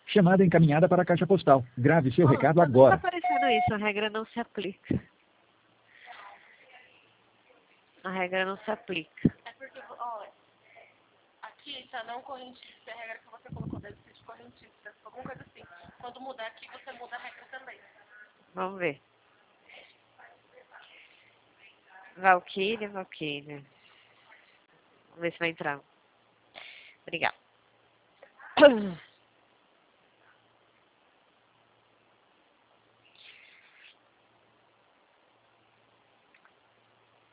Chamada encaminhada para a caixa postal. Grave seu recado agora. Tá aparecendo isso, a regra não se aplica. A regra não se aplica. É porque, ó, aqui tá não correntista, a regra que você colocou deve ser de correntista, alguma coisa assim. Quando mudar aqui, você muda a regra também. Vamos ver. Valkyria. Vamos ver se vai entrar. Obrigada.